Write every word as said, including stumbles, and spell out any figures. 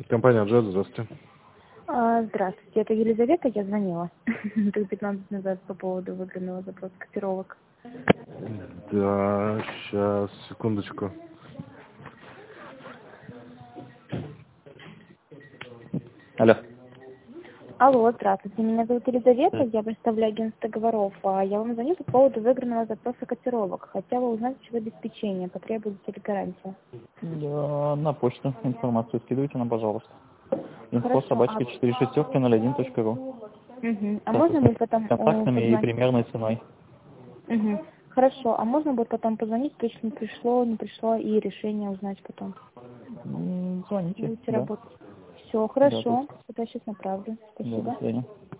Компания Джет, здравствуйте. А, Здравствуйте, это Елизавета, я звонила минут пятнадцать назад по поводу выгодного запроса котировок. Да, сейчас, секундочку. Алло. Алло, здравствуйте, меня зовут Елизавета, я представляю агентство договоров. А я вам звоню по поводу выигранного запроса котировок. Хотела узнать, что обеспечение, потребуется ли гарантия. Да, на почту информацию скидывайте нам, пожалуйста. Инфо Хорошо, собачка а, четыре шестерки ноль один точка ру. мгм. а С можно будет потом э, контактами и позвонить? примерной ценой. Мгм. Хорошо, а можно будет потом позвонить, точно пришло, не пришло, и решение узнать потом? М, Звоните, Будете да. работать. Все, Да, тут. хорошо, это я сейчас направлю. Да, до Спасибо. свидания.